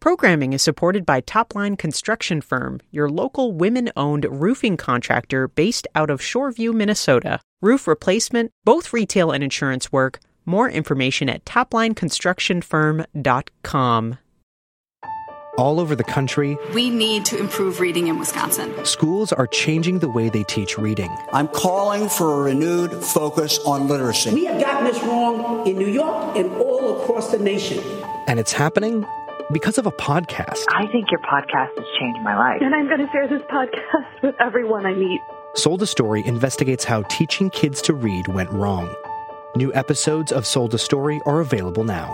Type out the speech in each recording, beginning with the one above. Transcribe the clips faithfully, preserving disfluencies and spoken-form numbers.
Programming is supported by Topline Construction Firm, your local women-owned roofing contractor based out of Shoreview, Minnesota. Roof replacement, both retail and insurance work. More information at topline construction firm dot com. All over the country, we need to improve reading in Wisconsin. Schools are changing the way they teach reading. I'm calling for a renewed focus on literacy. We have gotten this wrong in New York and all across the nation. And it's happening because of a podcast. I think your podcast has changed my life. And I'm going to share this podcast with everyone I meet. Sold a Story investigates how teaching kids to read went wrong. New episodes of Sold a Story are available now.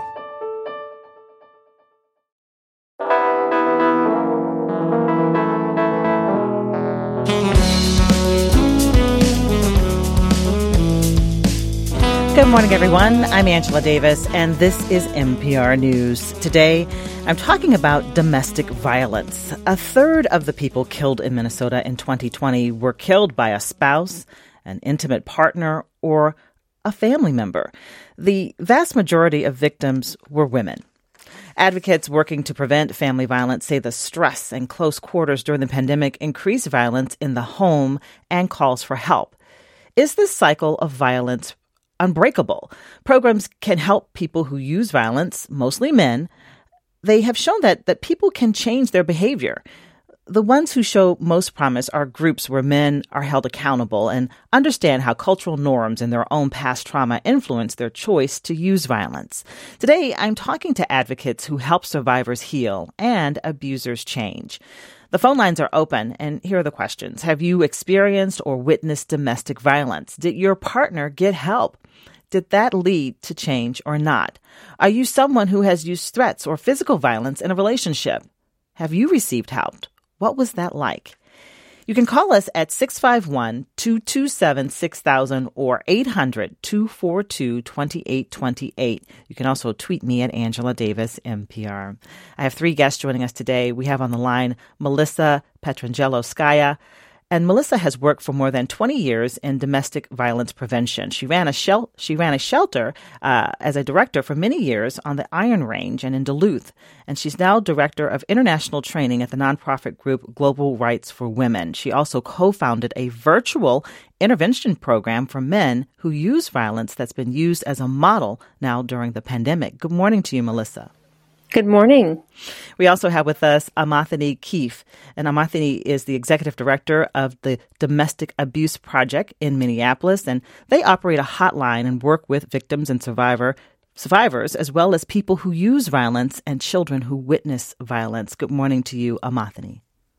Good morning, everyone. I'm Angela Davis, and this is N P R News. Today, I'm talking about domestic violence. A third of the people killed in Minnesota in twenty twenty were killed by a spouse, an intimate partner, or a family member. The vast majority of victims were women. Advocates working to prevent family violence say the stress and close quarters during the pandemic increased violence in the home and calls for help. Is this cycle of violence unbreakable? Programs can help people who use violence, mostly men. They have shown that that people can change their behavior. The ones who show most promise are groups where men are held accountable and understand how cultural norms and their own past trauma influence their choice to use violence. Today, I'm talking to advocates who help survivors heal and abusers change. The phone lines are open, and here are the questions. Have you experienced or witnessed domestic violence? Did your partner get help? Did that lead to change or not? Are you someone who has used threats or physical violence in a relationship? Have you received help? What was that like? You can call us at six five one, two two seven, six thousand or eight hundred, two four two, two eight two eight. You can also tweet me at Angela Davis, N P R. I have three guests joining us today. We have on the line Melissa Petrangelo-Skaya. And Melissa has worked for more than twenty years in domestic violence prevention. She ran a shel- she ran a shelter uh, as a director for many years on the Iron Range and in Duluth. And she's now director of international training at the nonprofit group Global Rights for Women. She also co-founded a virtual intervention program for men who use violence that's been used as a model now during the pandemic. Good morning to you, Melissa. Good morning. We also have with us Amathony Keefe, and Amathony is the executive director of the Domestic Abuse Project in Minneapolis, and they operate a hotline and work with victims and survivor survivors, as well as people who use violence and children who witness violence. Good morning to you, Amathony.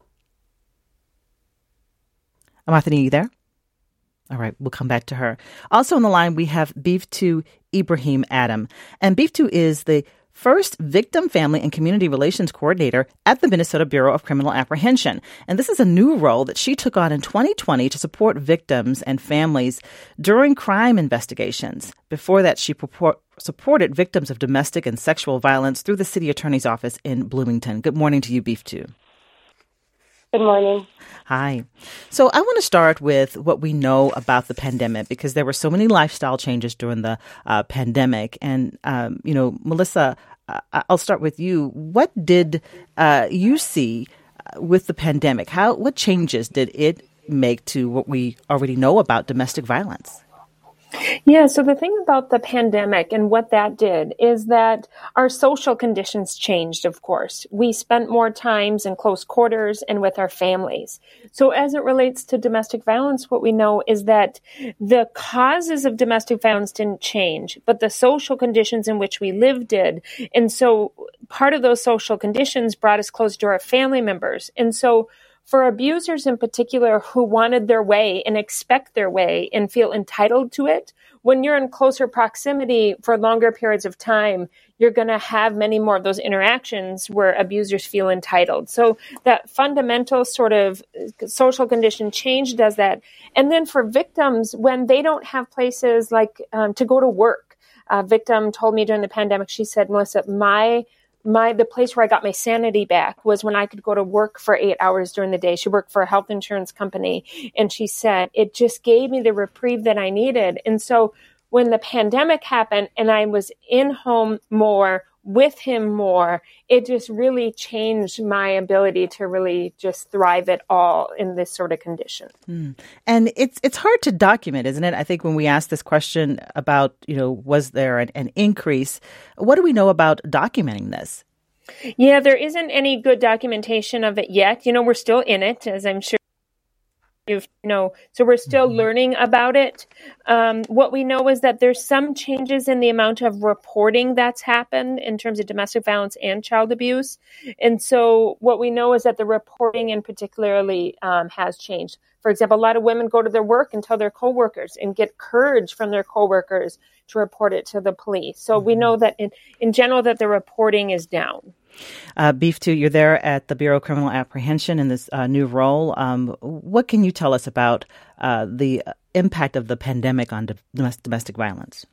Amathony, you there? All right, we'll come back to her. Also on the line, we have Biftu Ibrahim Adam, and Biftu is the first Victim, Family, and Community Relations Coordinator at the Minnesota Bureau of Criminal Apprehension. And this is a new role that she took on in twenty twenty to support victims and families during crime investigations. Before that, she purport, supported victims of domestic and sexual violence through the city attorney's office in Bloomington. Good morning to you, Biftu. Good morning. Hi. So I want to start with what we know about the pandemic, because there were so many lifestyle changes during the uh, pandemic. And, um, you know, Melissa, uh, I'll start with you. What did uh, you see with the pandemic? How, what changes did it make to what we already know about domestic violence? Yeah, so the thing about the pandemic and what that did is that our social conditions changed, of course. We spent more times in close quarters and with our families. So as it relates to domestic violence, what we know is that the causes of domestic violence didn't change, but the social conditions in which we lived did. And so part of those social conditions brought us closer to our family members. And so for abusers in particular who wanted their way and expect their way and feel entitled to it, when you're in closer proximity for longer periods of time, you're going to have many more of those interactions where abusers feel entitled. So that fundamental sort of social condition change does that. And then for victims, when they don't have places like um, to go to work, a victim told me during the pandemic, she said, Melissa, my My the place where I got my sanity back was when I could go to work for eight hours during the day. She worked for a health insurance company, and she said it just gave me the reprieve that I needed. And so when the pandemic happened and I was in home more with him more, it just really changed my ability to really just thrive at all in this sort of condition. Mm. And it's it's hard to document, isn't it? I think when we ask this question about, you know, was there an, an increase, what do we know about documenting this? Yeah, there isn't any good documentation of it yet. You know, we're still in it, as I'm sure you know, so we're still mm-hmm. learning about it. Um, what we know is that there's some changes in the amount of reporting that's happened in terms of domestic violence and child abuse. And so what we know is that the reporting in particularly um, has changed. For example, a lot of women go to their work and tell their coworkers and get courage from their coworkers to report it to the police. So mm-hmm. we know that in, in general that the reporting is down. Uh, Biftu, you're there at the Bureau of Criminal Apprehension in this uh, new role. Um, what can you tell us about uh, the impact of the pandemic on domestic, domestic violence?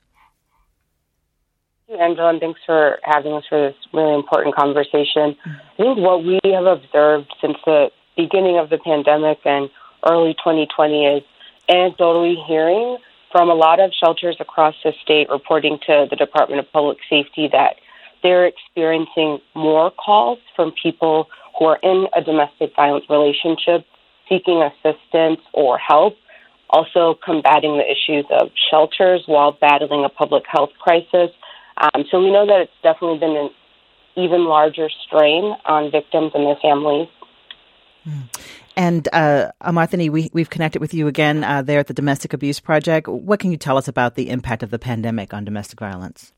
Thank you, Angela, and thanks for having us for this really important conversation. I think what we have observed since the beginning of the pandemic and early twenty twenty is anecdotally hearing from a lot of shelters across the state reporting to the Department of Public Safety that they're experiencing more calls from people who are in a domestic violence relationship seeking assistance or help, also combating the issues of shelters while battling a public health crisis. Um, so we know that it's definitely been an even larger strain on victims and their families. Mm. And uh, Amarthini, we, we've connected with you again uh, there at the Domestic Abuse Project. What can you tell us about the impact of the pandemic on domestic violence?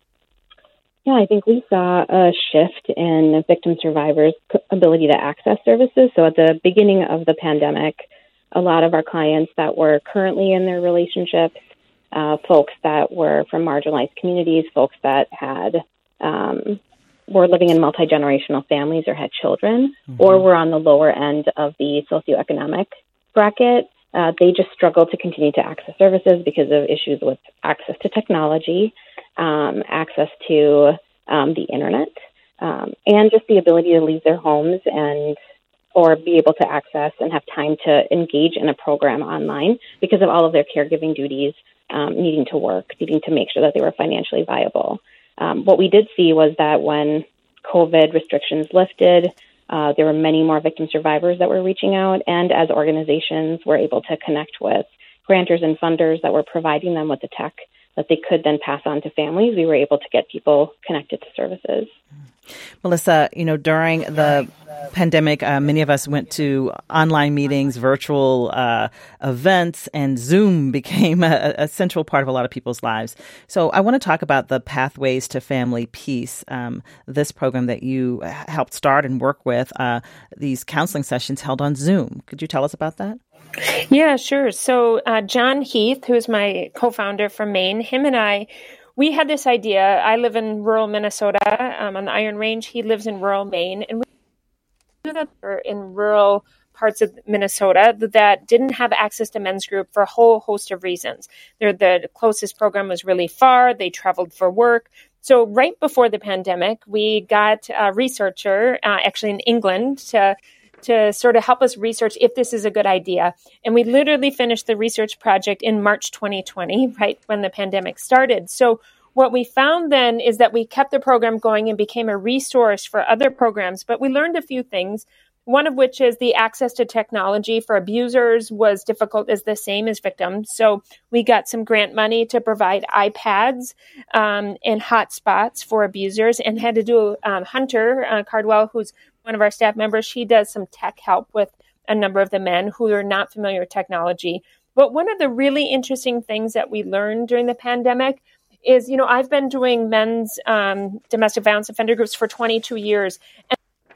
Yeah, I think we saw a shift in victim survivors' ability to access services. So at the beginning of the pandemic, a lot of our clients that were currently in their relationships, uh, folks that were from marginalized communities, folks that had um, were living in multi-generational families or had children, mm-hmm. or were on the lower end of the socioeconomic bracket, uh, they just struggled to continue to access services because of issues with access to technology, Um, access to um, the internet, um, and just the ability to leave their homes and or be able to access and have time to engage in a program online because of all of their caregiving duties, um, needing to work, needing to make sure that they were financially viable. Um, what we did see was that when COVID restrictions lifted, uh, there were many more victim survivors that were reaching out, and as organizations were able to connect with grantors and funders that were providing them with the tech that they could then pass on to families, we were able to get people connected to services. Melissa, you know, during the pandemic, uh, many of us went to online meetings, virtual uh, events, and Zoom became a, a central part of a lot of people's lives. So I want to talk about the Pathways to Family Peace, um, this program that you helped start and work with, uh, these counseling sessions held on Zoom. Could you tell us about that? Yeah, sure. So uh, John Heath, who's my co-founder from Maine, him and I, we had this idea. I live in rural Minnesota um, on the Iron Range. He lives in rural Maine. And we knew that we're in rural parts of Minnesota that didn't have access to men's group for a whole host of reasons. They're, the closest program was really far. They traveled for work. So right before the pandemic, we got a researcher, uh, actually in England, to to sort of help us research if this is a good idea. And we literally finished the research project in March twenty twenty, right when the pandemic started. So what we found then is that we kept the program going and became a resource for other programs, but we learned a few things. One of which is the access to technology for abusers was difficult as the same as victims. So we got some grant money to provide iPads um, and hotspots for abusers, and had to do um, Hunter uh, Cardwell, who's one of our staff members. She does some tech help with a number of the men who are not familiar with technology. But one of the really interesting things that we learned during the pandemic is, you know, I've been doing men's um, domestic violence offender groups for twenty-two years. And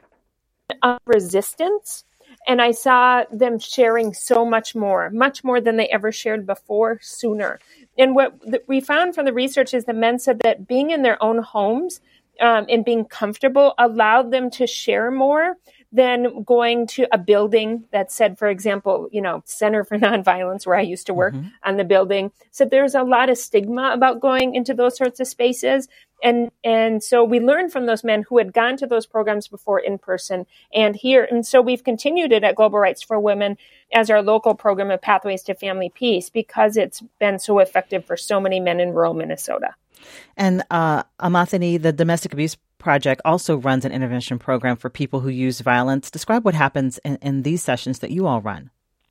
of resistance, and I saw them sharing so much more, much more than they ever shared before, sooner. And what we found from the research is the men said that being in their own homes um, and being comfortable allowed them to share more than going to a building that said, for example, you know, Center for Nonviolence, where I used to work mm-hmm. on the building. So there's a lot of stigma about going into those sorts of spaces. And and so we learned from those men who had gone to those programs before in person and here. And so we've continued it at Global Rights for Women as our local program of Pathways to Family Peace because it's been so effective for so many men in rural Minnesota. And uh, Amathani, the Domestic Abuse Project also runs an intervention program for people who use violence. Describe what happens in, in these sessions that you all run.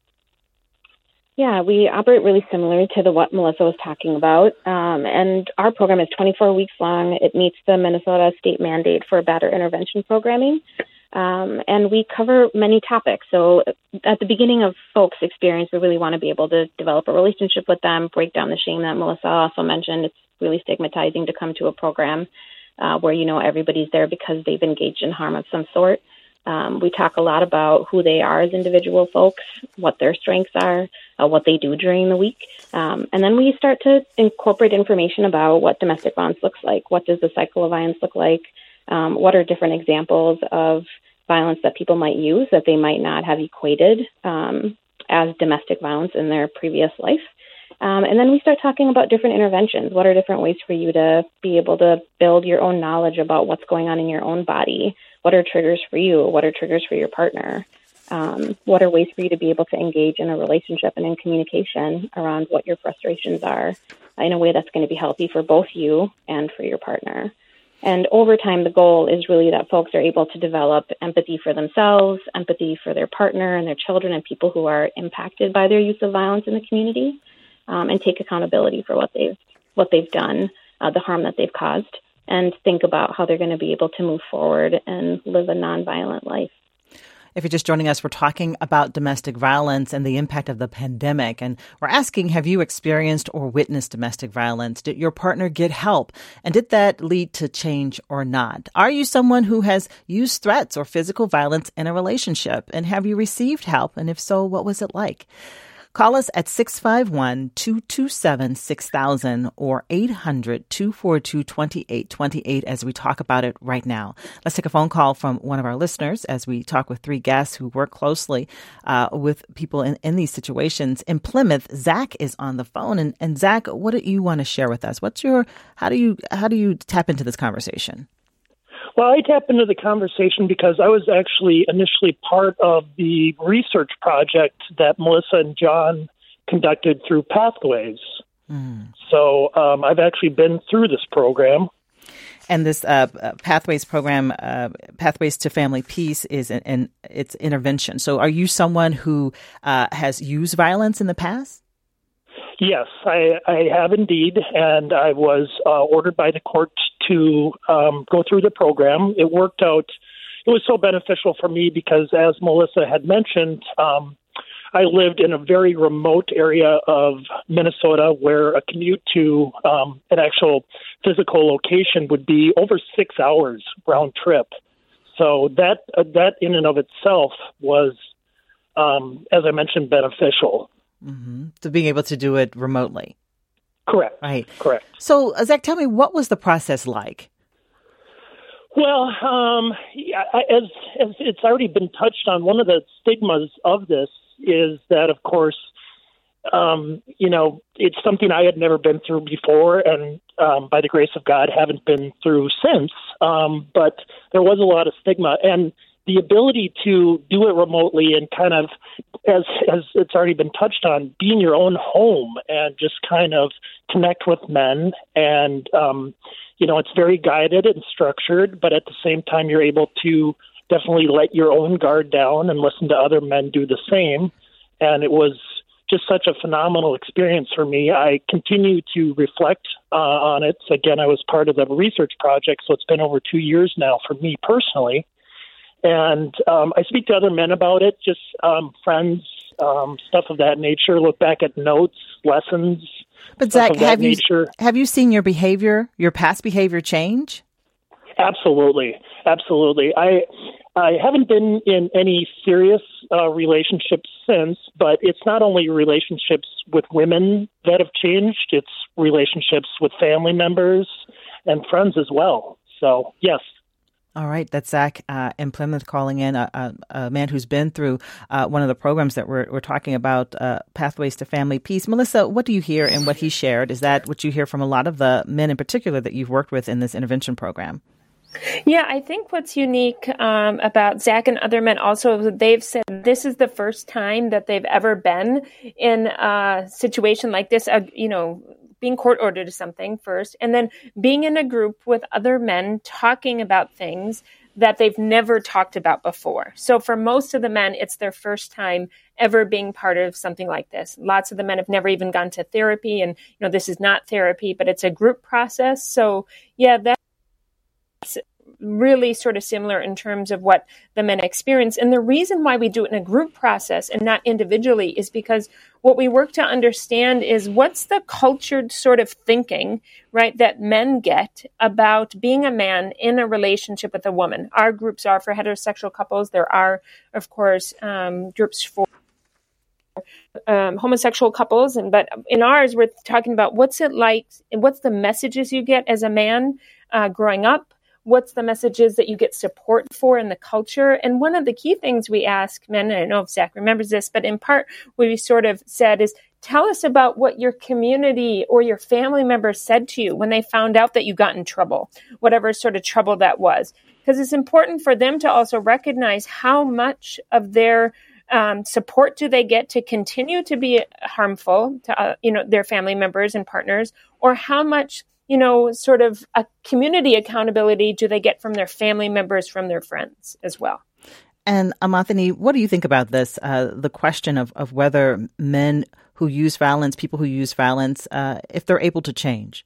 Yeah, we operate really similar to the what Melissa was talking about. Um, and our program is twenty-four weeks long. It meets the Minnesota state mandate for better intervention programming. Um, and we cover many topics. So at the beginning of folks' experience, we really want to be able to develop a relationship with them, break down the shame that Melissa also mentioned. It's really stigmatizing to come to a program uh, where, you know, everybody's there because they've engaged in harm of some sort. Um, we talk a lot about who they are as individual folks, what their strengths are, uh, what they do during the week. Um, and then we start to incorporate information about what domestic violence looks like. What does the cycle of violence look like? Um, what are different examples of violence that people might use that they might not have equated um, as domestic violence in their previous life? Um, and then we start talking about different interventions. What are different ways for you to be able to build your own knowledge about what's going on in your own body? What are triggers for you? What are triggers for your partner? Um, what are ways for you to be able to engage in a relationship and in communication around what your frustrations are in a way that's going to be healthy for both you and for your partner? And over time, the goal is really that folks are able to develop empathy for themselves, empathy for their partner and their children and people who are impacted by their use of violence in the community, um, and take accountability for what they've what they've done, uh, the harm that they've caused, and think about how they're going to be able to move forward and live a nonviolent life. If you're just joining us, we're talking about domestic violence and the impact of the pandemic. And we're asking, have you experienced or witnessed domestic violence? Did your partner get help? And did that lead to change or not? Are you someone who has used threats or physical violence in a relationship? And have you received help? And if so, what was it like? Call us at six five one, two two seven, six thousand or eight hundred, two four two, two eight two eight as we talk about it right now. Let's take a phone call from one of our listeners as we talk with three guests who work closely uh, with people in, in these situations. In Plymouth, Zach is on the phone. And, and Zach, what do you want to share with us? What's your, how do you, how do you tap into this conversation? Well, I tap into the conversation because I was actually initially part of the research project that Melissa and John conducted through Pathways. Mm. So um, I've actually been through this program. And this uh, Pathways program, uh, Pathways to Family Peace, is an, an it's intervention. So are you someone who uh, has used violence in the past? Yes, I, I have indeed, and I was uh, ordered by the court to um, go through the program. It worked out. It was so beneficial for me because, as Melissa had mentioned, um, I lived in a very remote area of Minnesota where a commute to um, an actual physical location would be over six hours round trip. So that uh, that in and of itself was, um, as I mentioned, beneficial. Mm-hmm. To being able to do it remotely. Correct. Right. Correct. So, Zach, tell me, what was the process like? Well, um, as, as it's already been touched on, one of the stigmas of this is that, of course, um, you know, it's something I had never been through before, and um, by the grace of God, haven't been through since. Um, but there was a lot of stigma, and the ability to do it remotely and kind of, as as it's already been touched on, be in your own home and just kind of connect with men. And, um, you know, it's very guided and structured, but at the same time, you're able to definitely let your own guard down and listen to other men do the same. And it was just such a phenomenal experience for me. I continue to reflect uh, on it. Again, I was part of the research project, so it's been over two years now for me personally. And um, I speak to other men about it, just um, friends, um, stuff of that nature, look back at notes, lessons. But Zach, have you, have you seen your behavior, your past behavior change? Absolutely. Absolutely. I I haven't been in any serious uh, relationships since, but it's not only relationships with women that have changed, it's relationships with family members and friends as well. So, yes. All right. That's Zach uh, in Plymouth calling in, a, a, a man who's been through uh, one of the programs that we're, we're talking about, uh, Pathways to Family Peace. Melissa, what do you hear in what he shared? Is that what you hear from a lot of the men in particular that you've worked with in this intervention program? Yeah, I think what's unique um, about Zach and other men also is that they've said this is the first time that they've ever been in a situation like this, uh, you know, being court ordered to something first, and then being in a group with other men talking about things that they've never talked about before. So for most of the men, it's their first time ever being part of something like this. Lots of the men have never even gone to therapy, and you know this is not therapy, but it's a group process. So yeah, that's really sort of similar in terms of what the men experience. And the reason why we do it in a group process and not individually is because what we work to understand is what's the cultured sort of thinking, right, that men get about being a man in a relationship with a woman. Our groups are for heterosexual couples. There are, of course, um, groups for Um, homosexual couples, and but in ours, we're talking about what's it like, and what's the messages you get as a man uh, growing up, what's the messages that you get support for in the culture. And one of the key things we ask men, and I don't know if Zach remembers this, but in part what we sort of said is, tell us about what your community or your family members said to you when they found out that you got in trouble, whatever sort of trouble that was. Because it's important for them to also recognize how much of their Um, support do they get to continue to be harmful to, uh, you know, their family members and partners, or how much, you know, sort of a community accountability do they get from their family members, from their friends as well. And Amathani, what do you think about this? Uh, the question of, of whether men who use violence, people who use violence, uh, if they're able to change?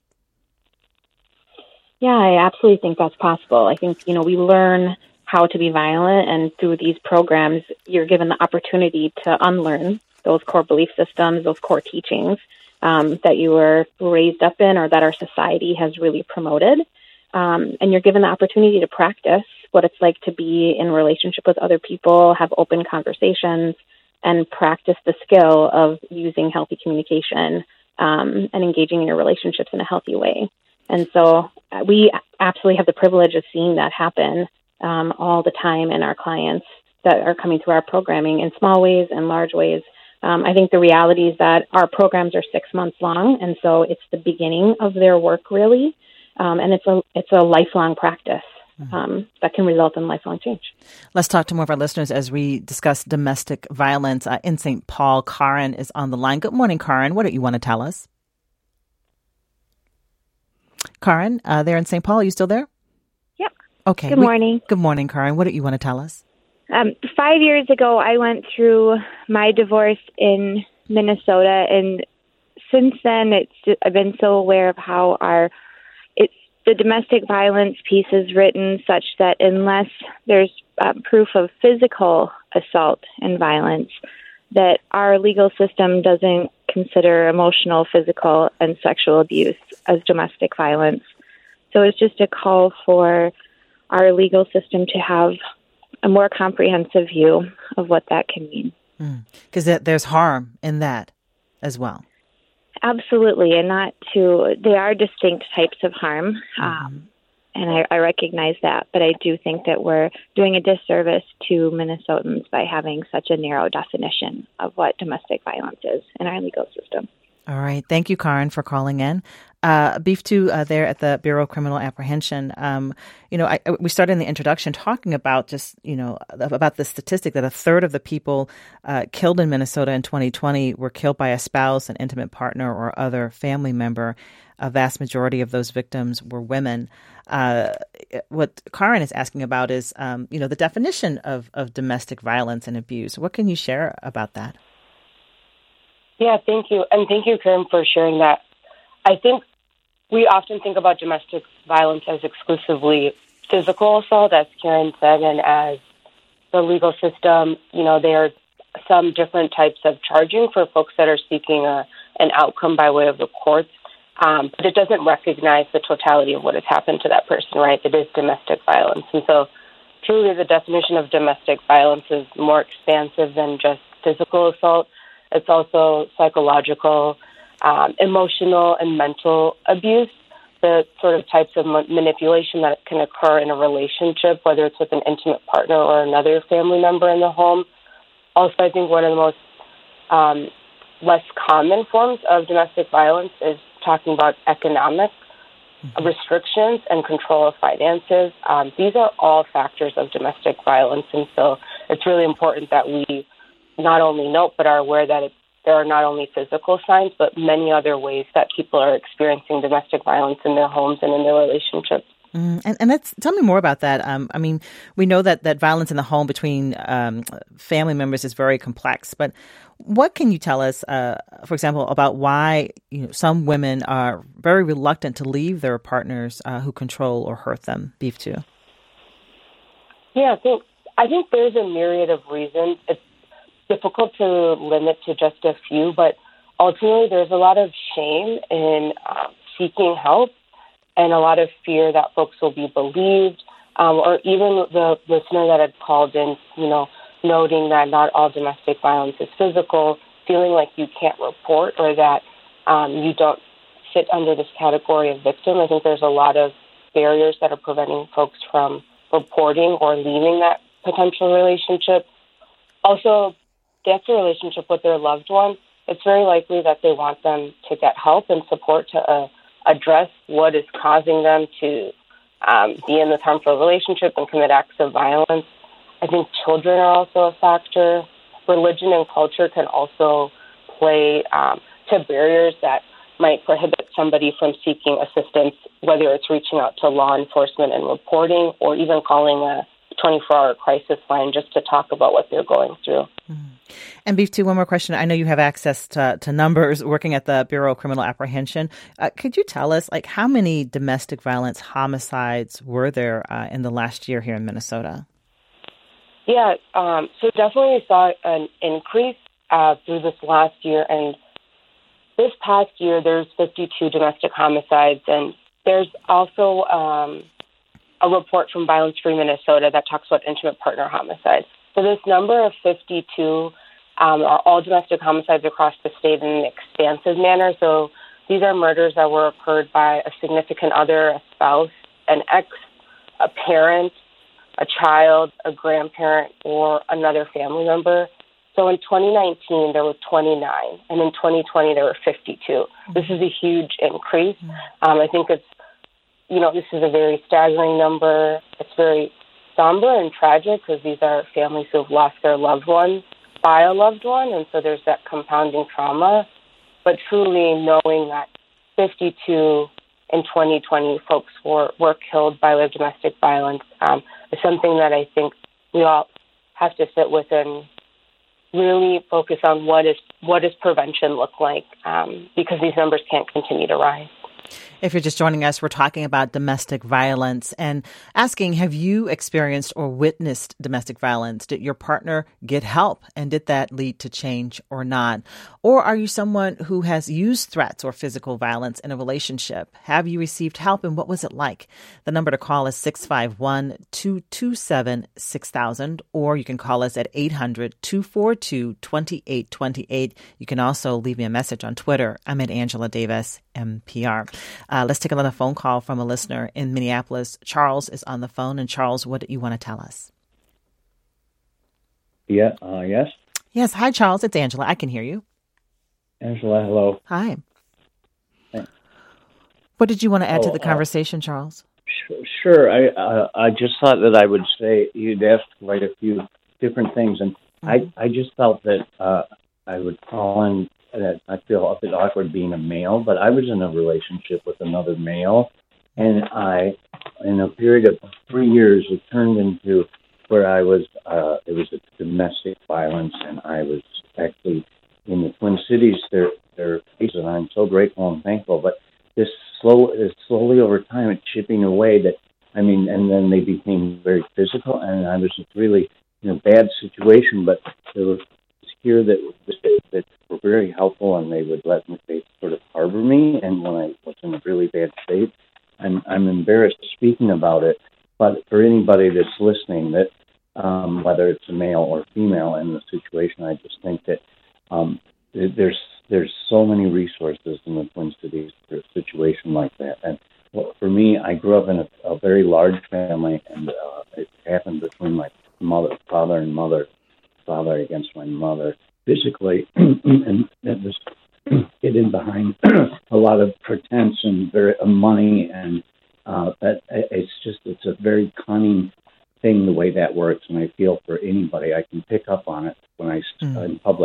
Yeah, I absolutely think that's possible. I think, you know, we learn how to be violent, and through these programs, you're given the opportunity to unlearn those core belief systems, those core teachings um, that you were raised up in or that our society has really promoted. Um, and you're given the opportunity to practice what it's like to be in relationship with other people, have open conversations, and practice the skill of using healthy communication um, and engaging in your relationships in a healthy way. And so uh, we absolutely have the privilege of seeing that happen Um, all the time in our clients that are coming through our programming in small ways and large ways. Um, I think the reality is that our programs are six months long, and so it's the beginning of their work, really, um, and it's a it's a lifelong practice um, that can result in lifelong change. Let's talk to more of our listeners as we discuss domestic violence uh, in Saint Paul. Karen is on the line. Good morning, Karen. What do you want to tell us? Karen, uh, there in Saint Paul, are you still there? Okay. Good we, morning. Good morning, Karen. What do you want to tell us? Um, five years ago, I went through my divorce in Minnesota, and since then, it's just, I've been so aware of how our it's the domestic violence piece is written such that unless there's uh, proof of physical assault and violence, that our legal system doesn't consider emotional, physical, and sexual abuse as domestic violence. So it's just a call for our legal system to have a more comprehensive view of what that can mean. Because mm. there's harm in that as well. Absolutely, and not to, they are distinct types of harm, mm-hmm. um, and I, I recognize that, but I do think that we're doing a disservice to Minnesotans by having such a narrow definition of what domestic violence is in our legal system. All right. Thank you, Karen, for calling in. Uh, Beef two uh, there at the Bureau of Criminal Apprehension. Um, you know, I, we started in the introduction talking about just, you know, about the statistic that a third of the people uh, killed in Minnesota in twenty twenty were killed by a spouse, an intimate partner, or other family member. A vast majority of those victims were women. Uh, what Karen is asking about is, um, you know, the definition of, of domestic violence and abuse. What can you share about that? Yeah, thank you. And thank you, Karen, for sharing that. I think we often think about domestic violence as exclusively physical assault, as Karen said, and as the legal system, you know, there are some different types of charging for folks that are seeking a, an outcome by way of the courts. Um, but it doesn't recognize the totality of what has happened to that person, right? It is domestic violence. And so truly the definition of domestic violence is more expansive than just physical assault. It's also psychological, um, emotional, and mental abuse, the sort of types of ma- manipulation that can occur in a relationship, whether it's with an intimate partner or another family member in the home. Also, I think one of the most um, less common forms of domestic violence is talking about economic mm-hmm. restrictions and control of finances. Um, these are all factors of domestic violence, and so it's really important that we not only note but are aware that it's there are not only physical signs, but many other ways that people are experiencing domestic violence in their homes and in their relationships. Mm, and and that's, tell me more about that. Um, I mean, we know that, that violence in the home between um, family members is very complex, but what can you tell us, uh, for example, about why you know some women are very reluctant to leave their partners uh, who control or hurt them? Beef two. Yeah, I think, I think there's a myriad of reasons. It's difficult to limit to just a few, but ultimately there's a lot of shame in uh, seeking help, and a lot of fear that folks will be believed, um, or even the listener that had called in, you know, noting that not all domestic violence is physical, feeling like you can't report or that um, you don't fit under this category of victim. I think there's a lot of barriers that are preventing folks from reporting or leaving that potential relationship. Also, that's a relationship with their loved one. It's very likely that they want them to get help and support to uh, address what is causing them to um, be in this harmful relationship and commit acts of violence. I think children are also a factor. Religion and culture can also play um, to barriers that might prohibit somebody from seeking assistance, whether it's reaching out to law enforcement and reporting or even calling a twenty-four hour crisis line just to talk about what they're going through. Mm. And Beef two, one more question. I know you have access to, to numbers working at the Bureau of Criminal Apprehension. Uh, could you tell us, like, how many domestic violence homicides were there uh, in the last year here in Minnesota? Yeah, um, so definitely saw an increase uh, through this last year. And this past year, there's fifty-two domestic homicides. And there's also um, a report from Violence Free Minnesota that talks about intimate partner homicides. So this number of fifty-two um, are all domestic homicides across the state in an expansive manner. So these are murders that were occurred by a significant other, a spouse, an ex, a parent, a child, a grandparent, or another family member. So in twenty nineteen, there were twenty-nine, and in twenty twenty, there were fifty-two. Mm-hmm. This is a huge increase. Mm-hmm. Um, I think it's, you know, this is a very staggering number. It's very somber and tragic because these are families who have lost their loved ones by a loved one, and so there's that compounding trauma. But truly knowing that fifty-two in twenty twenty folks were, were killed by way of domestic violence um, is something that I think we all have to sit with and really focus on what is what does prevention look like, um, because these numbers can't continue to rise. If you're just joining us, we're talking about domestic violence and asking, have you experienced or witnessed domestic violence? Did your partner get help? And did that lead to change or not? Or are you someone who has used threats or physical violence in a relationship? Have you received help and what was it like? The number to call is six five one, two two seven, six thousand, or you can call us at eight hundred, two four two, two eight two eight. You can also leave me a message on Twitter. I'm at Angela Davis, M P R. Uh, let's take another phone call from a listener in Minneapolis. Charles is on the phone. And Charles, what do you want to tell us? Yeah, uh, yes? Yes. Hi, Charles. It's Angela. I can hear you. Angela, hello. Hi. Hey. What did you want to add oh, to the conversation, uh, Charles? Sure. I uh, I just thought that I would say you'd asked quite a few different things. And mm-hmm. I, I just felt that uh, I would call in. That I feel a bit awkward being a male, but I was in a relationship with another male, and I, in a period of three years, it turned into where I was, uh, it was a domestic violence, and I was actually in the Twin Cities. There, there are cases, and I'm so grateful and thankful, but this slow, slowly over time, it's chipping away that, I mean, and then they became very physical, and I was just really in a bad situation, but there were here that that were very helpful, and they would let me, they sort of harbor me. And when I was in a really bad state, I'm I'm embarrassed speaking about it. But for anybody that's listening, that um, whether it's a male or female in the situation, I just think that um, there's there's so many resources in the Twin Cities for a situation like that. And well, for me, I grew up in a, a very large family, and uh, it happened between my mother, father, and mother. Father against my mother physically, and that was hidden behind a lot of pretense and very uh, money, and uh, that it's just it's a very cunning thing the way that works. And I feel for anybody, I can pick up on it when I mm. in public uh,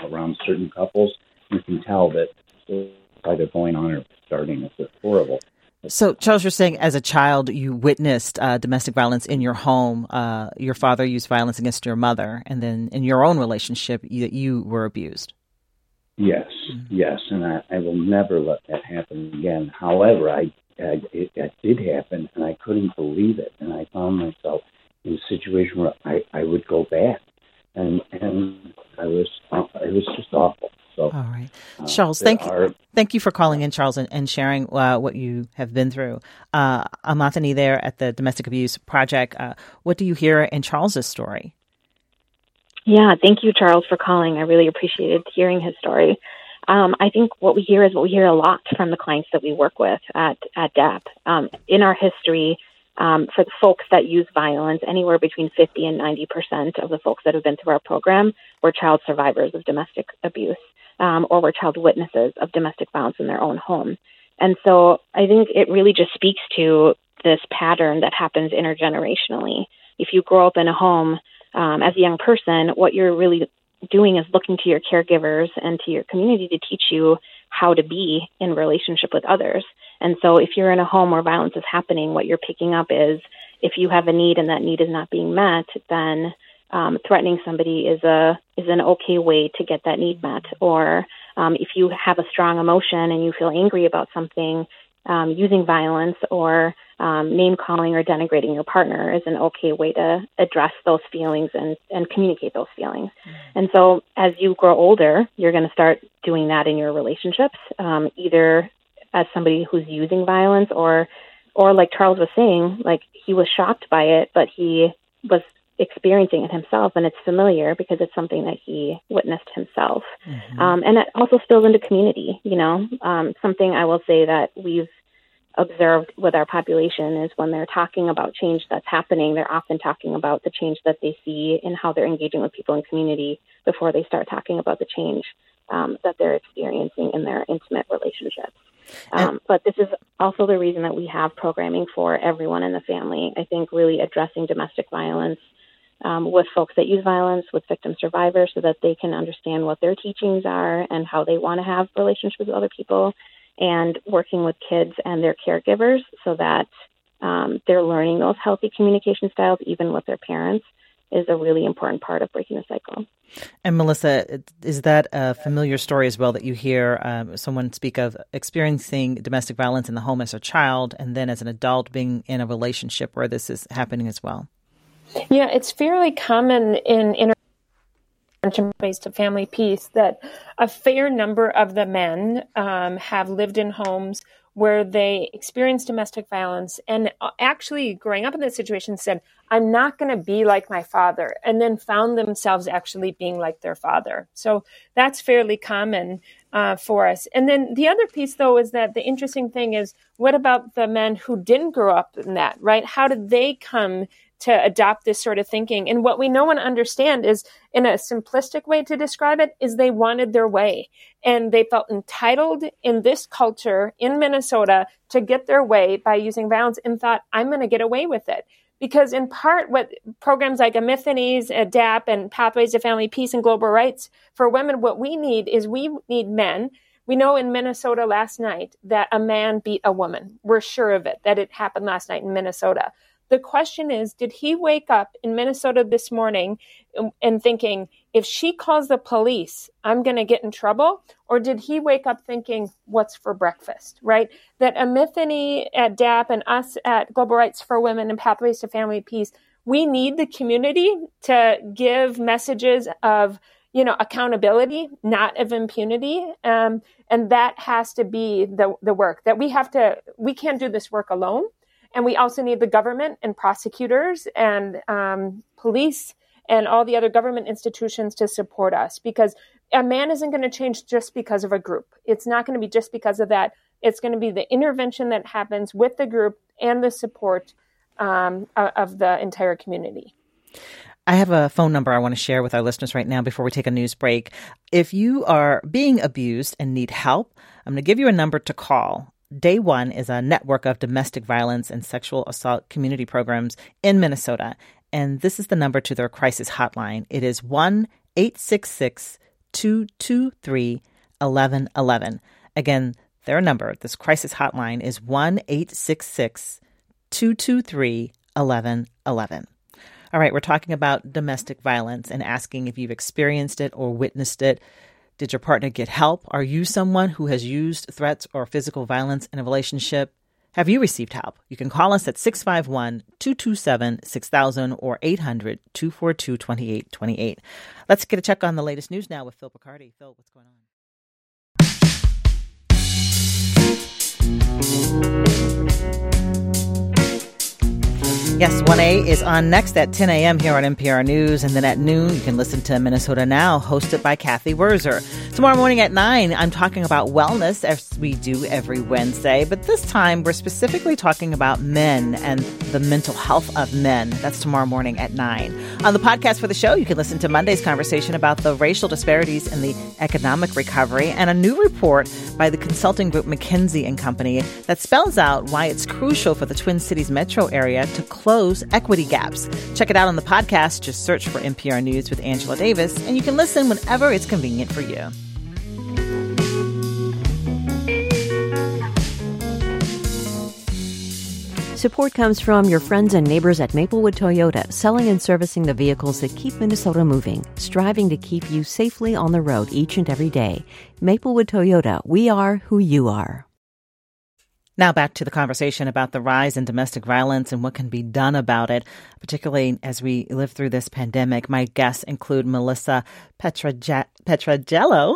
around certain couples, you can tell that it's either going on or starting. It's horrible. So, Charles, you're saying as a child you witnessed uh, domestic violence in your home. Uh, your father used violence against your mother, and then in your own relationship, you, you were abused. Yes, mm-hmm. yes, and I, I will never let that happen again. However, I, I it, it did happen, and I couldn't believe it, and I found myself in a situation where I, I would go back, and and I was it was just awful. So, all right, Charles, uh, thank are, you, thank you for calling in, Charles, and, and sharing uh, what you have been through. Uh, I'm Anthony there at the Domestic Abuse Project. Uh, what do you hear in Charles's story? Yeah, thank you, Charles, for calling. I really appreciated hearing his story. Um, I think what we hear is what we hear a lot from the clients that we work with at at D A P. Um, in our history, um, for the folks that use violence, anywhere between fifty and ninety percent of the folks that have been through our program were child survivors of domestic abuse. Um, or were child witnesses of domestic violence in their own home. And so I think it really just speaks to this pattern that happens intergenerationally. If you grow up in a home um, as a young person, what you're really doing is looking to your caregivers and to your community to teach you how to be in relationship with others. And so if you're in a home where violence is happening, what you're picking up is if you have a need and that need is not being met, then Um, threatening somebody is a is an okay way to get that need met. Or um, if you have a strong emotion and you feel angry about something, um, using violence or um, name calling or denigrating your partner is an okay way to address those feelings and, and communicate those feelings. Mm-hmm. And so as you grow older, you're going to start doing that in your relationships, um, either as somebody who's using violence or, or like Charles was saying, like he was shocked by it, but he was experiencing it himself, and it's familiar because it's something that he witnessed himself. Mm-hmm. Um, and it also spills into community, you know. Um, something I will say that we've observed with our population is when they're talking about change that's happening, they're often talking about the change that they see in how they're engaging with people in community before they start talking about the change um, that they're experiencing in their intimate relationships. Um, but this is also the reason that we have programming for everyone in the family. I think really addressing domestic violence Um, with folks that use violence, with victim survivors, so that they can understand what their teachings are and how they want to have relationships with other people, and working with kids and their caregivers so that um, they're learning those healthy communication styles, even with their parents, is a really important part of breaking the cycle. And Melissa, is that a familiar story as well that you hear um, someone speak of experiencing domestic violence in the home as a child and then as an adult being in a relationship where this is happening as well? Yeah, it's fairly common in intervention-based family peace that a fair number of the men um, have lived in homes where they experienced domestic violence and actually growing up in this situation said, I'm not going to be like my father, and then found themselves actually being like their father. So that's fairly common uh, for us. And then the other piece, though, is that the interesting thing is, what about the men who didn't grow up in that, right? How did they come to adopt this sort of thinking? And what we know and understand is, in a simplistic way to describe it, is they wanted their way. And they felt entitled in this culture in Minnesota to get their way by using violence, and thought, I'm going to get away with it. Because in part, what programs like Amithanies, A D A P, and Pathways to Family Peace and Global Rights for Women, what we need is we need men. We know in Minnesota last night that a man beat a woman. We're sure of it, that it happened last night in Minnesota. The question is, did he wake up in Minnesota this morning and thinking, if she calls the police, I'm going to get in trouble? Or did he wake up thinking, what's for breakfast, right? That Amithany at D A P and us at Global Rights for Women and Pathways to Family Peace, we need the community to give messages of, you know, accountability, not of impunity. Um, and that has to be the, the work that we have to, we can't do this work alone. And we also need the government and prosecutors and um, police and all the other government institutions to support us, because a man isn't going to change just because of a group. It's not going to be just because of that. It's going to be the intervention that happens with the group and the support um, of the entire community. I have a phone number I want to share with our listeners right now before we take a news break. If you are being abused and need help, I'm going to give you a number to call. Day One is a network of domestic violence and sexual assault community programs in Minnesota. And this is the number to their crisis hotline. It is one eight six six, two two three, one one one one. Again, their number, this crisis hotline, is one eight six six, two two three, one one one one. All right, we're talking about domestic violence and asking if you've experienced it or witnessed it. Did your partner get help? Are you someone who has used threats or physical violence in a relationship? Have you received help? You can call us at six five one, two two seven, six thousand or eight hundred, two four two, two eight two eight. Let's get a check on the latest news now with Phil Picardi. Phil, what's going on? Yes, one A is on next at ten a.m. here on N P R News. And then at noon, you can listen to Minnesota Now, hosted by Kathy Werzer. Tomorrow morning at nine, I'm talking about wellness, as we do every Wednesday. But this time, we're specifically talking about men and the mental health of men. That's tomorrow morning at nine. On the podcast for the show, you can listen to Monday's conversation about the racial disparities in the economic recovery and a new report by the consulting group McKinsey and Company that spells out why it's crucial for the Twin Cities metro area to close equity gaps. Check it out on the podcast. Just search for N P R News with Angela Davis, and you can listen whenever it's convenient for you. Support comes from your friends and neighbors at Maplewood Toyota, selling and servicing the vehicles that keep Minnesota moving, striving to keep you safely on the road each and every day. Maplewood Toyota, we are who you are. Now back to the conversation about the rise in domestic violence and what can be done about it, particularly as we live through this pandemic. My guests include Melissa Petragello, Petragello,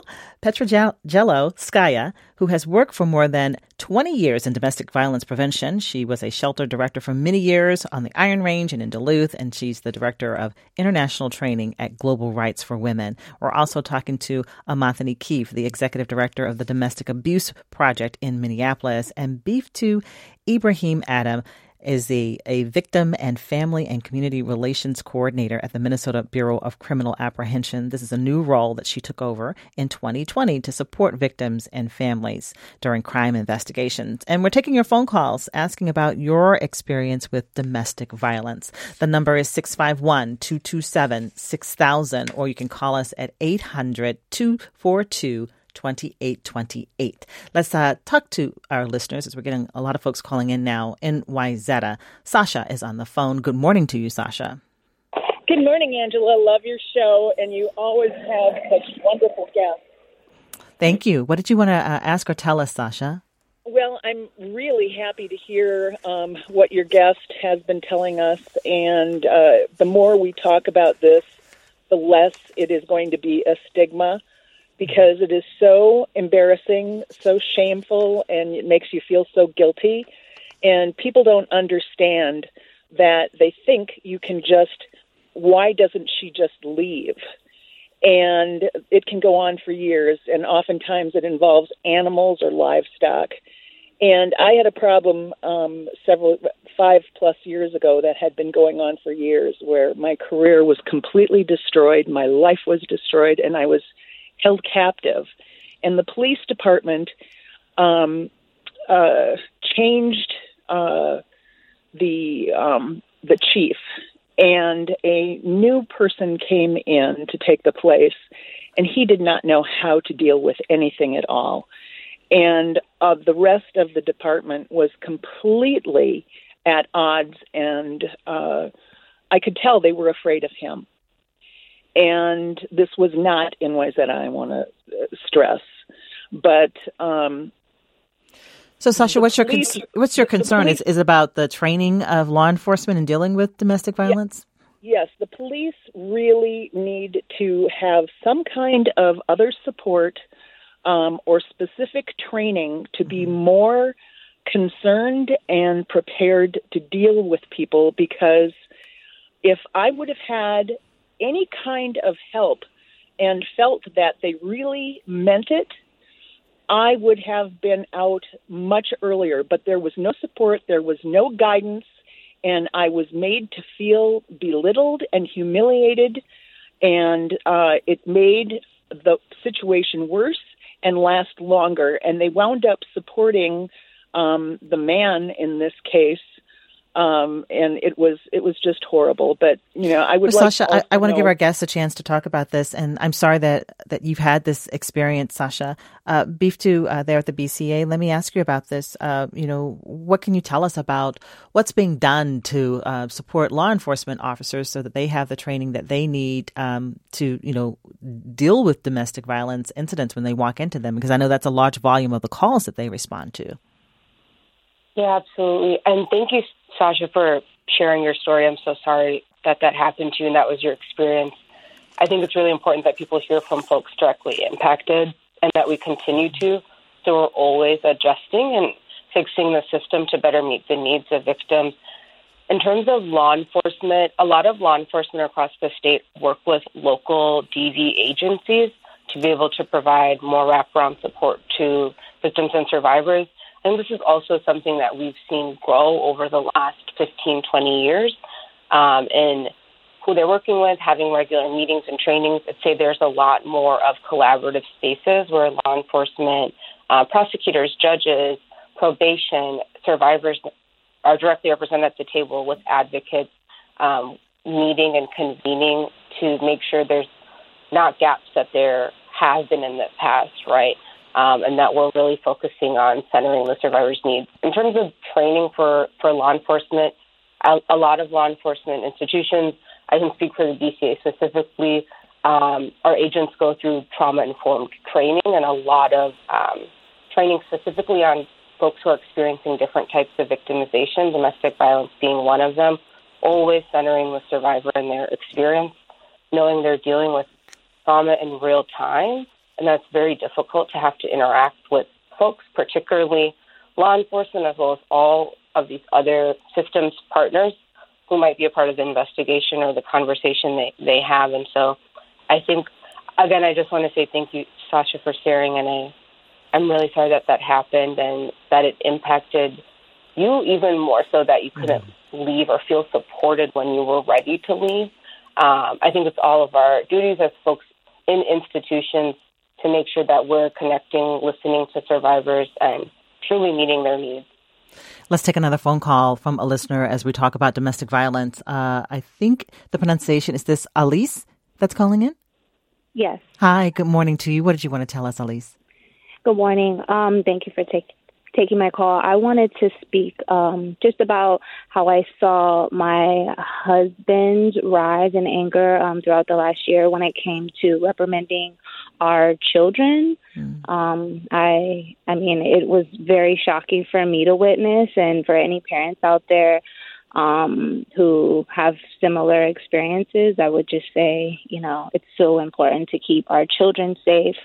Petragello-Skaya, who has worked for more than twenty years in domestic violence prevention. She was a shelter director for many years on the Iron Range and in Duluth, and she's the director of international training at Global Rights for Women. We're also talking to Amathony Keefe, the executive director of the Domestic Abuse Project in Minneapolis, and Beef to Ibrahim Adam is the, a victim and family and community relations coordinator at the Minnesota Bureau of Criminal Apprehension. This is a new role that she took over in twenty twenty to support victims and families during crime investigations. And we're taking your phone calls asking about your experience with domestic violence. The number is six five one, two two seven, six thousand, or you can call us at eight hundred, two four two, twenty-eight twenty-eight. Let's uh, talk to our listeners as we're getting a lot of folks calling in now in Wayzata. Sasha is on the phone. Good morning to you, Sasha. Good morning, Angela. Love your show, and you always have such wonderful guests. Thank you. What did you want to uh, ask or tell us, Sasha? Well, I'm really happy to hear um, what your guest has been telling us, and uh, the more we talk about this, the less it is going to be a stigma, because it is so embarrassing, so shameful, and it makes you feel so guilty. And people don't understand that they think you can just, why doesn't she just leave? And it can go on for years, and oftentimes it involves animals or livestock. And I had a problem um, several, five plus years ago that had been going on for years, where my career was completely destroyed, my life was destroyed, and I was held captive. And the police department um, uh, changed uh, the um, the chief, and a new person came in to take the place, and he did not know how to deal with anything at all. And uh, the rest of the department was completely at odds, and uh, I could tell they were afraid of him. And this was not in ways that I want to stress, but um, so Sasha, what's your police, con- what's your concern? Police, is is about the training of law enforcement in dealing with domestic violence? Yes, the police really need to have some kind of other support um, or specific training to be more concerned and prepared to deal with people. Because if I would have had any kind of help and felt that they really meant it, I would have been out much earlier. But there was no support, there was no guidance, and I was made to feel belittled and humiliated, and uh, it made the situation worse and last longer. And they wound up supporting um, the man in this case Um, and it was it was just horrible. But, you know, I would well, like Sasha, to I, I want to know, give our guests a chance to talk about this. And I'm sorry that, that you've had this experience, Sasha. Uh, Beef two uh, there at the B C A, let me ask you about this. Uh, you know, what can you tell us about what's being done to uh, support law enforcement officers so that they have the training that they need um, to, you know, deal with domestic violence incidents when they walk into them? Because I know that's a large volume of the calls that they respond to. Yeah, absolutely. And thank you, Sasha, for sharing your story. I'm so sorry that that happened to you and that was your experience. I think it's really important that people hear from folks directly impacted and that we continue to. So we're always adjusting and fixing the system to better meet the needs of victims. In terms of law enforcement, a lot of law enforcement across the state work with local D V agencies to be able to provide more wraparound support to victims and survivors. And this is also something that we've seen grow over the last fifteen, twenty years. Um, and who they're working with, having regular meetings and trainings, I'd say there's a lot more of collaborative spaces where law enforcement, uh, prosecutors, judges, probation, survivors are directly represented at the table with advocates, um, meeting and convening to make sure there's not gaps that there have been in the past, right? Um, and that we're really focusing on centering the survivors' needs. In terms of training for, for law enforcement, a, a lot of law enforcement institutions, I can speak for the B C A specifically, um, our agents go through trauma-informed training and a lot of um, training specifically on folks who are experiencing different types of victimization, domestic violence being one of them, always centering the survivor and their experience, knowing they're dealing with trauma in real time. And that's very difficult to have to interact with folks, particularly law enforcement, as well as all of these other systems partners who might be a part of the investigation or the conversation they, they have. And so I think, again, I just want to say thank you, Sasha, for sharing. And I, I'm really sorry that that happened and that it impacted you even more so that you couldn't mm-hmm. leave or feel supported when you were ready to leave. Um, I think it's all of our duties as folks in institutions to make sure that we're connecting, listening to survivors, and truly meeting their needs. Let's take another phone call from a listener as we talk about domestic violence. Uh, I think the pronunciation, is this Alice that's calling in? Yes. Hi, good morning to you. What did you want to tell us, Alice? Good morning. Um, thank you for taking taking my call. I wanted to speak um, just about how I saw my husband's rise in anger um, throughout the last year when it came to reprimanding our children. Mm. Um, I, I mean, it was very shocking for me to witness, and for any parents out there um, who have similar experiences, I would just say, you know, it's so important to keep our children safe.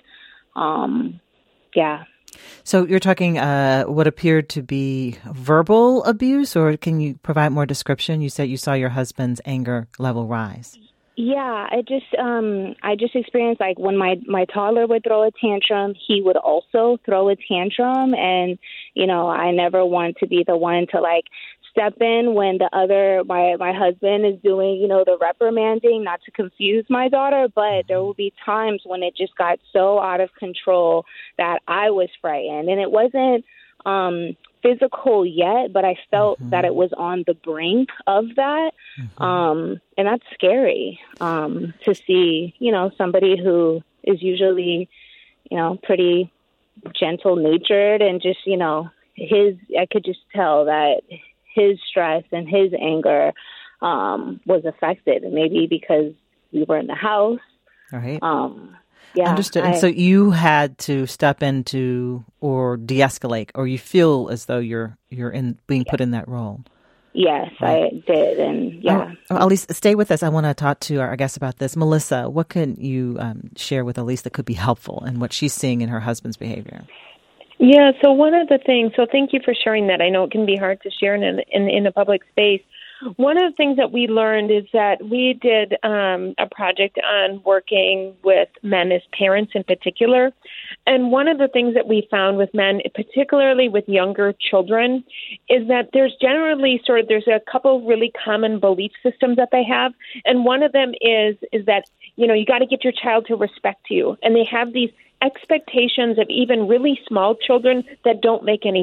Um, yeah. So you're talking uh, what appeared to be verbal abuse, or can you provide more description? You said you saw your husband's anger level rise. Yeah, I just um, I just experienced, like, when my, my toddler would throw a tantrum, he would also throw a tantrum. And, you know, I never want to be the one to, like, step in when the other, my, my husband is doing, you know, the reprimanding, not to confuse my daughter, but there will be times when it just got so out of control that I was frightened. And it wasn't um, physical yet, but I felt mm-hmm. that it was on the brink of that. Mm-hmm. Um, and that's scary um, to see, you know, somebody who is usually, you know, pretty gentle-natured and just, you know, his, I could just tell that his stress and his anger um, was affected, maybe because we were in the house. All right. Um, yeah. Understood. I, and so you had to step into or de-escalate, or you feel as though you're you're in being put in that role. Yes, right. I did. And yeah. Oh, Elise, stay with us. I want to talk to our guest about this. Melissa, what can you um, share with Elise that could be helpful in what she's seeing in her husband's behavior? Yeah, so one of the things, so thank you for sharing that. I know it can be hard to share in a, in, in a public space. One of the things that we learned is that we did um, a project on working with men as parents in particular. And one of the things that we found with men, particularly with younger children, is that there's generally sort of, there's a couple really common belief systems that they have. And one of them is, is that, you know, you got to get your child to respect you. And they have these expectations of even really small children that don't make any sense.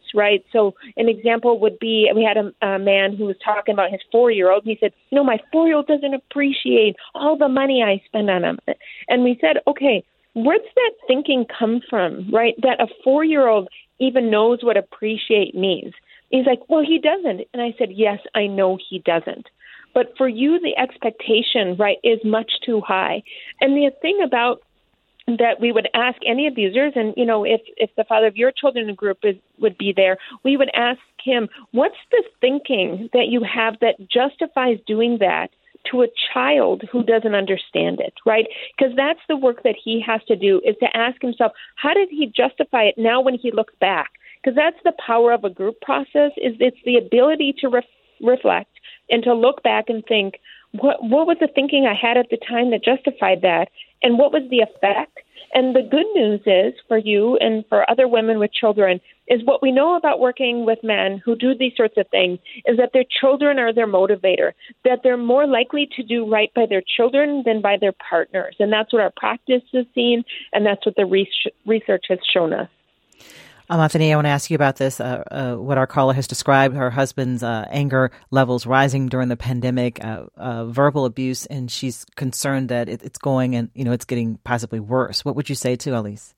right? So an example would be, we had a, a man who was talking about his four-year-old. He said, you know, my four-year-old doesn't appreciate all the money I spend on him. And we said, okay, where does that thinking come from, right? That a four-year-old even knows what appreciate means. He's like, well, he doesn't. And I said, yes, I know he doesn't. But for you, the expectation, right, is much too high. And the thing about that we would ask any abusers, and, you know, if, if the father of your children group is, would be there, we would ask him, what's the thinking that you have that justifies doing that to a child who doesn't understand it, right? Because that's the work that he has to do, is to ask himself, how did he justify it now when he looks back? Because that's the power of a group process, is it's the ability to ref- reflect and to look back and think, what what was the thinking I had at the time that justified that? And what was the effect? And the good news is for you and for other women with children is what we know about working with men who do these sorts of things is that their children are their motivator, that they're more likely to do right by their children than by their partners. And that's what our practice has seen, and that's what the re- research has shown us. Um, Anthony, I want to ask you about this, uh, uh, what our caller has described, her husband's uh, anger levels rising during the pandemic, uh, uh, verbal abuse, and she's concerned that it, it's going and, you know, it's getting possibly worse. What would you say to Elise?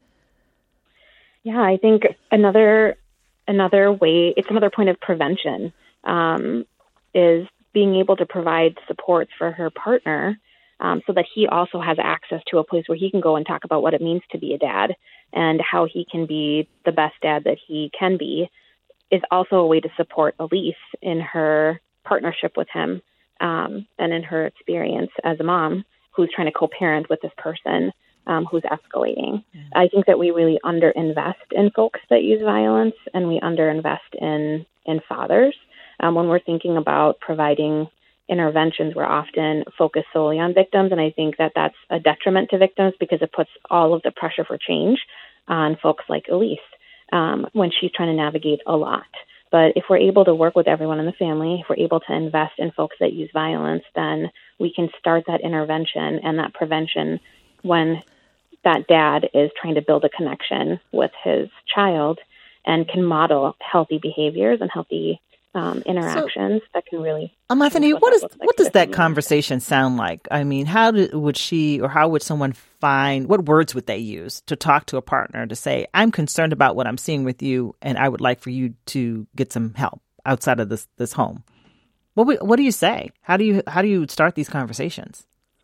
Yeah, I think another another way, it's another point of prevention, um, is being able to provide supports for her partner um, so that he also has access to a place where he can go and talk about what it means to be a dad and how he can be the best dad that he can be, is also a way to support Elise in her partnership with him um, and in her experience as a mom who's trying to co-parent with this person um, who's escalating. Mm-hmm. I think that we really underinvest in folks that use violence, and we underinvest in, in fathers. Um, when we're thinking about providing interventions, we're often focused solely on victims, and I think that that's a detriment to victims because it puts all of the pressure for change on folks like Elise um, when she's trying to navigate a lot. But if we're able to work with everyone in the family, if we're able to invest in folks that use violence, then we can start that intervention and that prevention when that dad is trying to build a connection with his child and can model healthy behaviors and healthy Um, interactions so, that can really. Um, Anthony, what is like what does that conversation sound like? I mean, how do, would she or how would someone find, what words would they use to talk to a partner to say, I'm concerned about what I'm seeing with you, and I would like for you to get some help outside of this this home? What we, what do you say? How do you how do you start these conversations?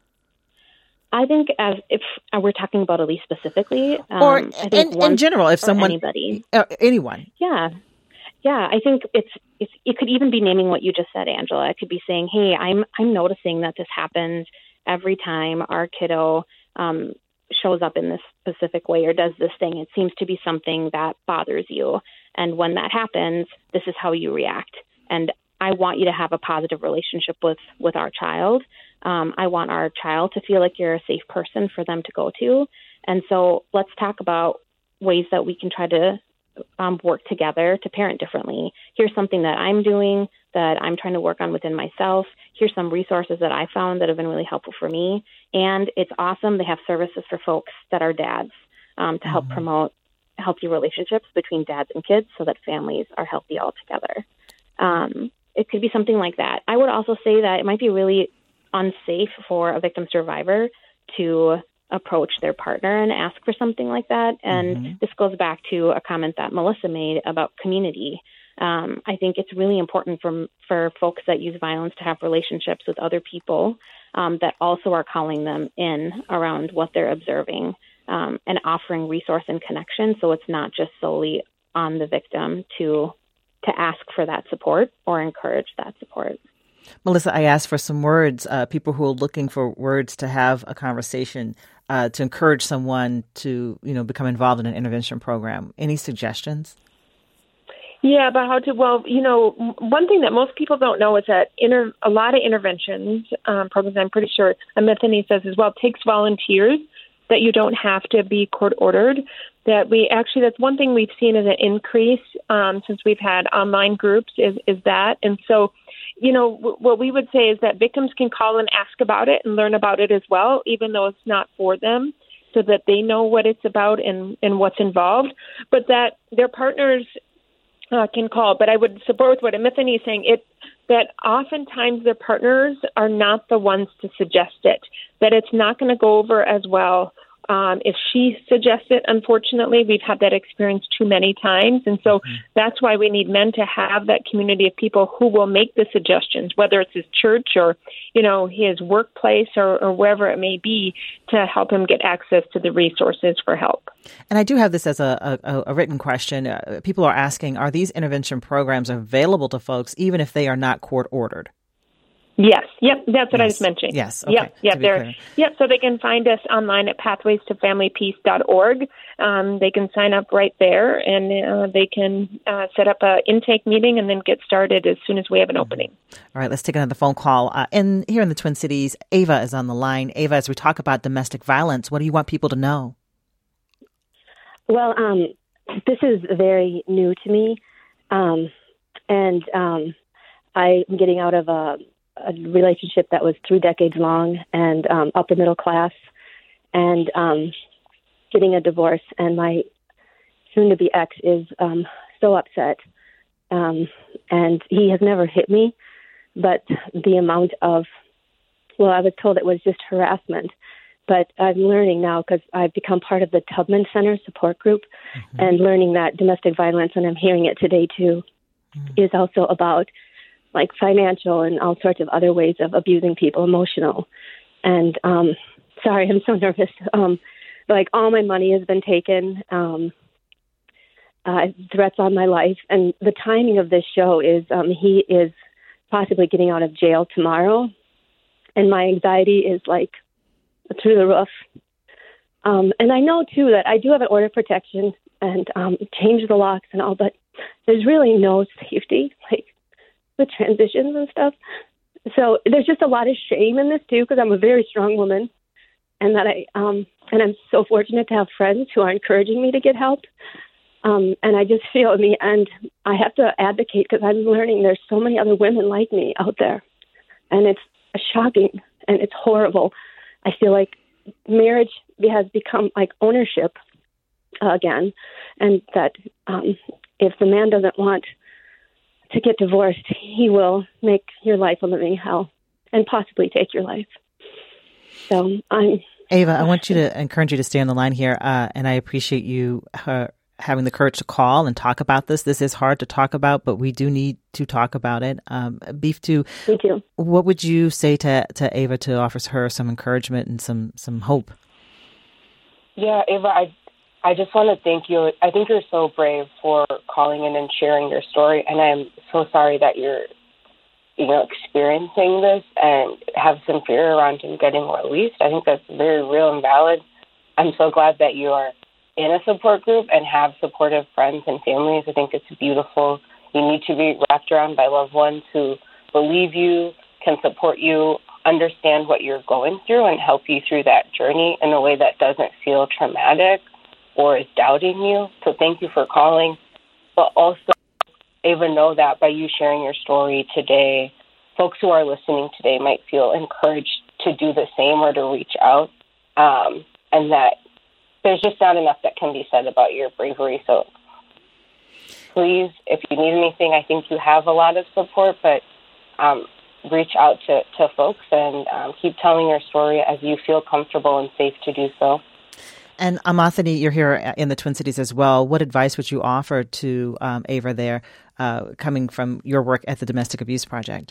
I think as if we're talking about Elise specifically, um, or I think in, in general, if someone anybody, uh, anyone, yeah. Yeah, I think it's, it's it could even be naming what you just said, Angela. It could be saying, hey, I'm I'm noticing that this happens every time our kiddo um, shows up in this specific way or does this thing. It seems to be something that bothers you. And when that happens, this is how you react. And I want you to have a positive relationship with, with our child. Um, I want our child to feel like you're a safe person for them to go to. And so let's talk about ways that we can try to Um, work together to parent differently. Here's something that I'm doing that I'm trying to work on within myself. Here's some resources that I found that have been really helpful for me. And it's awesome. They have services for folks that are dads um, to help mm-hmm. promote healthy relationships between dads and kids so that families are healthy all together. Um, it could be something like that. I would also say that it might be really unsafe for a victim survivor to approach their partner and ask for something like that. And mm-hmm. this goes back to a comment that Melissa made about community. Um, I think it's really important for, for folks that use violence to have relationships with other people um, that also are calling them in around what they're observing um, and offering resource and connection. So it's not just solely on the victim to to ask for that support or encourage that support. Melissa, I asked for some words, uh, people who are looking for words to have a conversation, uh, to encourage someone to, you know, become involved in an intervention program. Any suggestions? Yeah, about how to, well, you know, one thing that most people don't know is that inter, a lot of interventions um, programs, I'm pretty sure Anthony says as well, takes volunteers, that you don't have to be court ordered. That we actually, that's one thing we've seen as an increase um, since we've had online groups is, is that. And so, you know, w- what we would say is that victims can call and ask about it and learn about it as well, even though it's not for them, so that they know what it's about and, and what's involved, but that their partners uh, can call. But I would support what Anthony is saying, it, that oftentimes their partners are not the ones to suggest it, that it's not going to go over as well. Um, if she suggests it, unfortunately, we've had that experience too many times. And so mm-hmm. that's why we need men to have that community of people who will make the suggestions, whether it's his church or, you know, his workplace or, or wherever it may be, to help him get access to the resources for help. And I do have this as a, a, a written question. Uh, people are asking, are these intervention programs available to folks even if they are not court ordered? Yes. Yep. That's what yes. I was mentioning. Yes. Okay. Yep. Yep. They're, yep. So they can find us online at pathways to family peace dot org. Um, they can sign up right there, and uh, they can uh, set up an intake meeting and then get started as soon as we have an opening. All right. Let's take another phone call. Uh, in here in the Twin Cities, Ava is on the line. Ava, as we talk about domestic violence, what do you want people to know? Well, um, this is very new to me, um, and um, I'm getting out of a a relationship that was three decades long and um, upper middle class, and um, getting a divorce. And my soon-to-be ex is um, so upset, um, and he has never hit me, but the amount of, well, I was told it was just harassment, but I'm learning now because I've become part of the Tubman Center support group, mm-hmm. and learning that domestic violence, and I'm hearing it today too, mm-hmm. is also about like financial and all sorts of other ways of abusing people, emotional. And um, sorry, I'm so nervous. Um, like all my money has been taken, um, uh, threats on my life. And the timing of this show is um, he is possibly getting out of jail tomorrow. And my anxiety is like through the roof. Um, and I know too that I do have an order of protection and um, change the locks and all, but there's really no safety. Like, with transitions and stuff. So there's just a lot of shame in this too, because I'm a very strong woman, and that I um and I'm so fortunate to have friends who are encouraging me to get help. Um, and I just feel in the end I have to advocate, because I'm learning there's so many other women like me out there, and it's shocking and it's horrible. I feel like marriage has become like ownership uh, again, and that um, if the man doesn't want to get divorced, he will make your life a living hell and possibly take your life. So I'm... Ava, I want you to encourage you to stay on the line here, uh, and I appreciate you uh, having the courage to call and talk about this. This is hard to talk about, but we do need to talk about it. Um, Beef two, we do. What would you say to, to Ava to offer her some encouragement and some, some hope? Yeah, Ava, I I just want to thank you. I think you're so brave for calling in and sharing your story, and I'm so sorry that you're, you know, experiencing this and have some fear around him getting released. I think that's very real and valid. I'm so glad that you are in a support group and have supportive friends and families. I think it's beautiful. You need to be wrapped around by loved ones who believe you, can support you, understand what you're going through, and help you through that journey in a way that doesn't feel traumatic or is doubting you. So thank you for calling. But also, Ava, know that by you sharing your story today, folks who are listening today might feel encouraged to do the same or to reach out. Um, and that there's just not enough that can be said about your bravery. So please, if you need anything, I think you have a lot of support, but um, reach out to, to folks and um, keep telling your story as you feel comfortable and safe to do so. And Amathony, you're here in the Twin Cities as well. What advice would you offer to um, Ava there, uh, coming from your work at the Domestic Abuse Project?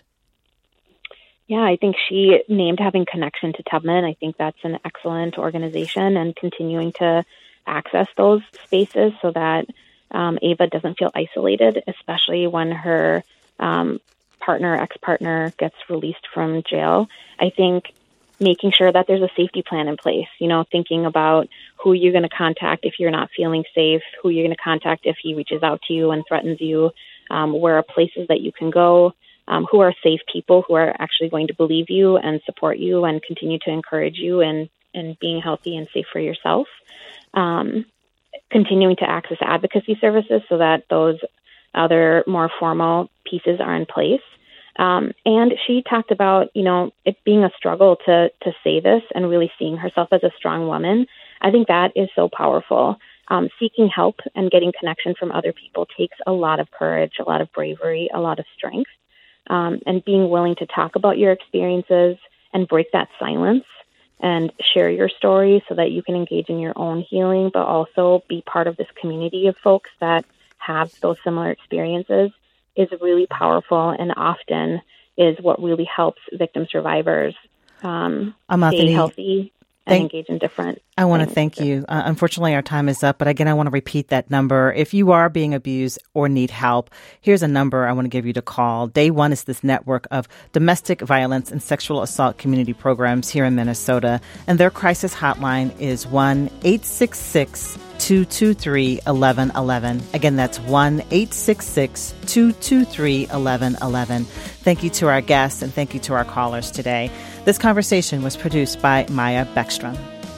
Yeah, I think she named having connection to Tubman. I think that's an excellent organization, and continuing to access those spaces so that um, Ava doesn't feel isolated, especially when her um, partner, ex-partner gets released from jail. I think making sure that there's a safety plan in place, you know, thinking about who you're going to contact if you're not feeling safe, who you're going to contact if he reaches out to you and threatens you, um, where are places that you can go, um, who are safe people who are actually going to believe you and support you and continue to encourage you in, in being healthy and safe for yourself. Um, continuing to access advocacy services so that those other more formal pieces are in place. Um, and she talked about, you know, it being a struggle to to say this and really seeing herself as a strong woman. I think that is so powerful. um, seeking help and getting connection from other people takes a lot of courage, a lot of bravery, a lot of strength, um, and being willing to talk about your experiences and break that silence and share your story so that you can engage in your own healing, but also be part of this community of folks that have those similar experiences is really powerful and often is what really helps victim survivors um, stay healthy and Thank, engage in different I want to things. thank you. Uh, unfortunately, our time is up, but again, I want to repeat that number. If you are being abused or need help, here's a number I want to give you to call. Day One is this network of domestic violence and sexual assault community programs here in Minnesota, and their crisis hotline is one eight six six two two three one one one one. Again, that's one eight six six two two three one one one one. Thank you to our guests and thank you to our callers today. This conversation was produced by Maya Beckstrom.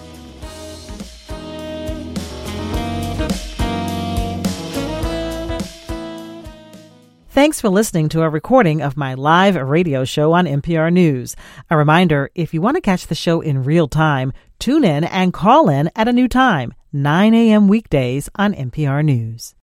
Thanks for listening to a recording of my live radio show on N P R News. A reminder, if you want to catch the show in real time, tune in and call in at a new time, nine a.m. weekdays on N P R News.